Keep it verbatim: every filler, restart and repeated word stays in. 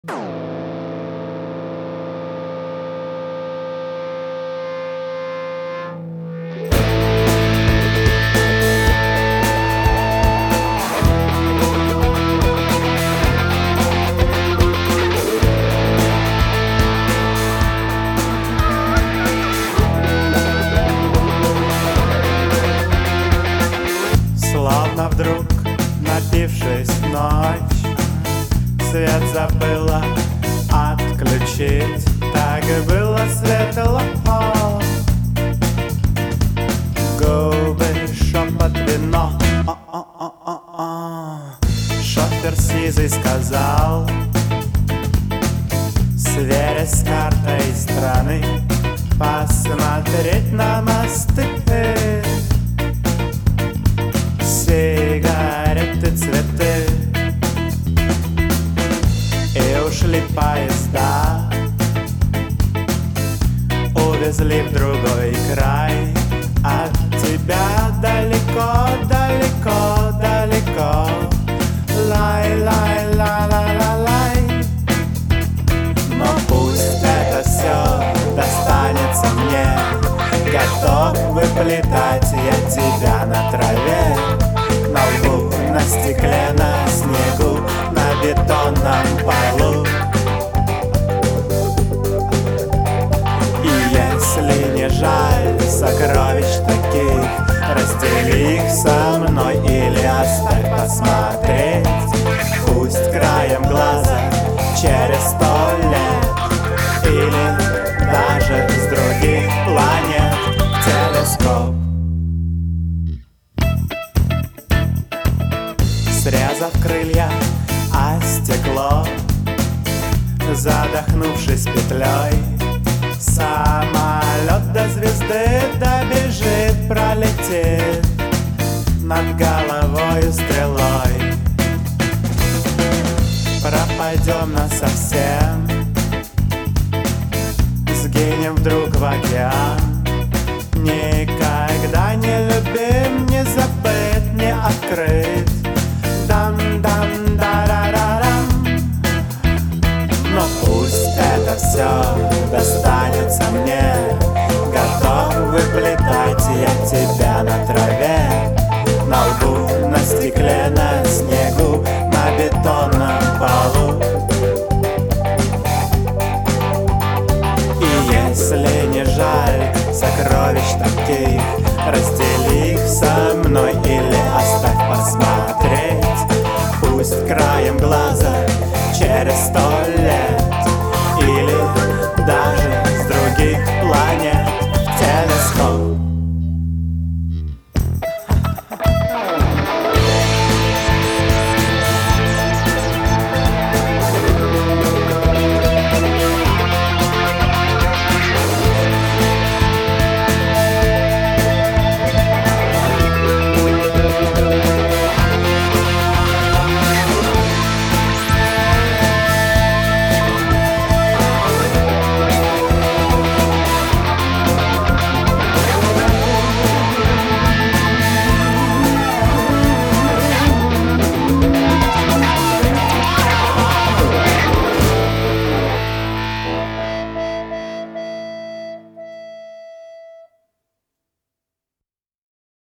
Словно вдруг, напившись ночь, свет забыла отключить. Так было светло, губы, шепот, вино. О-о-о-о-о. Шофер сизый сказал, сверясь с картой страны, посмотреть на мосты, сигареты, цветы. И ушли поезда, увезли в другой край. От тебя далеко, далеко, далеко. Лай, лай, ла, ла, ла, лай. Но пусть это все достанется мне. Готов выплетать я тебя на траве, на лбу, на стекле, на снегу, на бетонном полу. И если не жаль сокровищ таких, раздели их со мной или оставь посмотреть. Пусть краем глаза через сто лет или даже с других планет телескоп. Срезав крылья о стекло, задохнувшись петлей, самолет до звезды добежит, пролетит над головою стрелой. Пропадем насовсем, сгинем вдруг в океан. Никогда не любим, не забыть, не открыть. Дам-дам-да-ра-ра-рам. Но пусть это все достанется мне. Готов выплетать я тебя на траве, на лбу, на стекле, на снегу, на бетонном полу. И если не жаль сокровищ таких, раздели их со мной или оставь посмотреть. Пусть краем глаза через сто